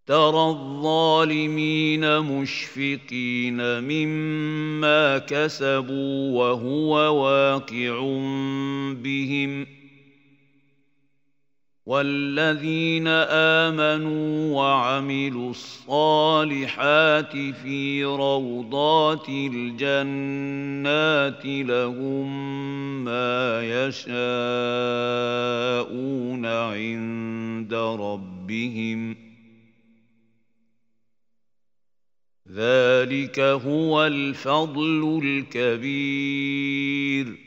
ترى الظالمين مشفقين مما كسبوا وهو واقع بهم والذين آمنوا وعملوا الصالحات في روضات الجنات لهم ما يشاءون عند ربهم ذلك هو الفضل الكبير.